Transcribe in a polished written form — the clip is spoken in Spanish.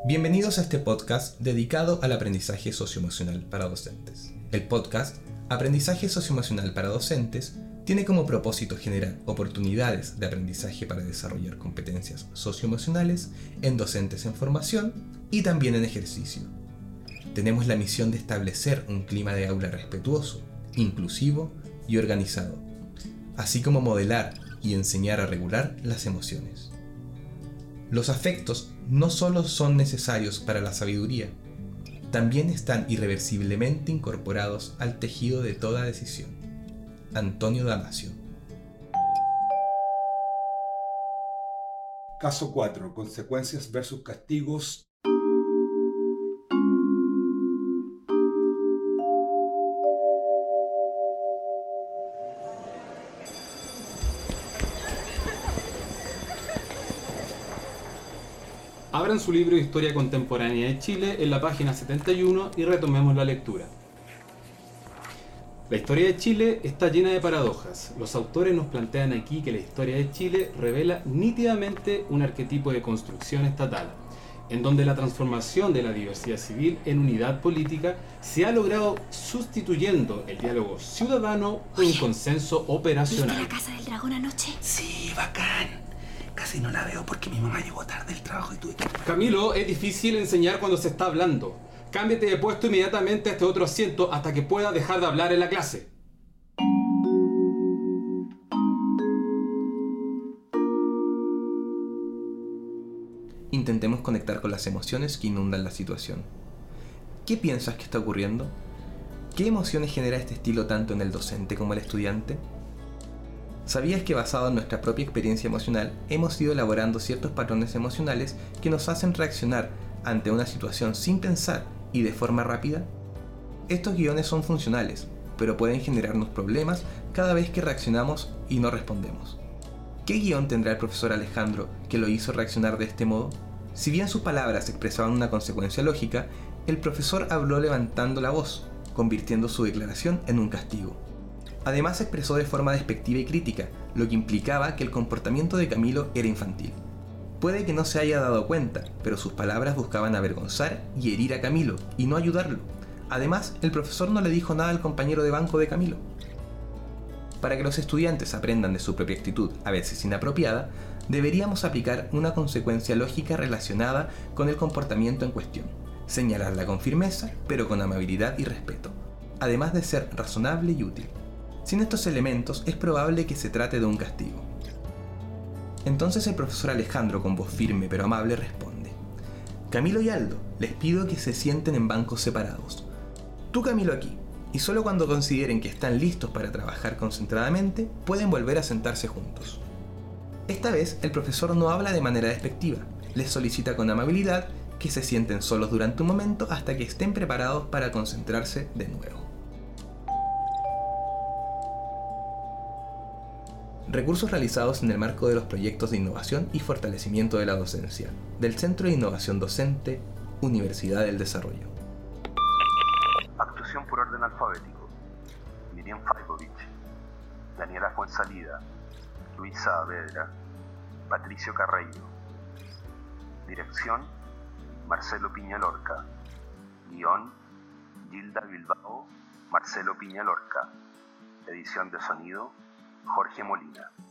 Bienvenidos a este podcast dedicado al aprendizaje socioemocional para docentes. El podcast Aprendizaje Socioemocional para Docentes tiene como propósito generar oportunidades de aprendizaje para desarrollar competencias socioemocionales en docentes en formación y también en ejercicio. Tenemos la misión de establecer un clima de aula respetuoso, inclusivo y organizado, así como modelar y enseñar a regular las emociones. Los afectos no solo son necesarios para la sabiduría, también están irreversiblemente incorporados al tejido de toda decisión. Antonio Damasio. Caso 4. Consecuencias versus castigos. Abran su libro de Historia Contemporánea de Chile en la página 71 y retomemos la lectura. La historia de Chile está llena de paradojas. Los autores nos plantean aquí que la historia de Chile revela nítidamente un arquetipo de construcción estatal, en donde la transformación de la diversidad civil en unidad política se ha logrado sustituyendo el diálogo ciudadano por un consenso operacional. ¿Viste la Casa del Dragón anoche? Sí, bacán. Casi no la veo porque mi mamá llegó tarde del trabajo y tuve que... Camilo, es difícil enseñar cuando se está hablando. Cámbiate de puesto inmediatamente a este otro asiento hasta que pueda dejar de hablar en la clase. Intentemos conectar con las emociones que inundan la situación. ¿Qué piensas que está ocurriendo? ¿Qué emociones genera este estilo tanto en el docente como el estudiante? ¿Sabías que basado en nuestra propia experiencia emocional hemos ido elaborando ciertos patrones emocionales que nos hacen reaccionar ante una situación sin pensar y de forma rápida? Estos guiones son funcionales, pero pueden generarnos problemas cada vez que reaccionamos y no respondemos. ¿Qué guión tendrá el profesor Alejandro que lo hizo reaccionar de este modo? Si bien sus palabras expresaban una consecuencia lógica, el profesor habló levantando la voz, convirtiendo su declaración en un castigo. Además se expresó de forma despectiva y crítica, lo que implicaba que el comportamiento de Camilo era infantil. Puede que no se haya dado cuenta, pero sus palabras buscaban avergonzar y herir a Camilo, y no ayudarlo. Además, el profesor no le dijo nada al compañero de banco de Camilo. Para que los estudiantes aprendan de su propia actitud, a veces inapropiada, deberíamos aplicar una consecuencia lógica relacionada con el comportamiento en cuestión. Señalarla con firmeza, pero con amabilidad y respeto, además de ser razonable y útil. Sin estos elementos es probable que se trate de un castigo. Entonces el profesor Alejandro, con voz firme pero amable, responde: Camilo y Aldo, les pido que se sienten en bancos separados. Tú, Camilo, aquí, y solo cuando consideren que están listos para trabajar concentradamente, pueden volver a sentarse juntos. Esta vez el profesor no habla de manera despectiva, les solicita con amabilidad que se sienten solos durante un momento hasta que estén preparados para concentrarse de nuevo. Recursos realizados en el marco de los proyectos de innovación y fortalecimiento de la docencia, del Centro de Innovación Docente, Universidad del Desarrollo. Actuación por orden alfabético: Miriam Faibovich, Daniela Fuensalida, Luis Saavedra, Patricio Carreiro. Dirección: Marcelo Piña-Lorca. Guión: Gilda Bilbao, Marcelo Piña-Lorca. Edición de sonido: Jorge Molina.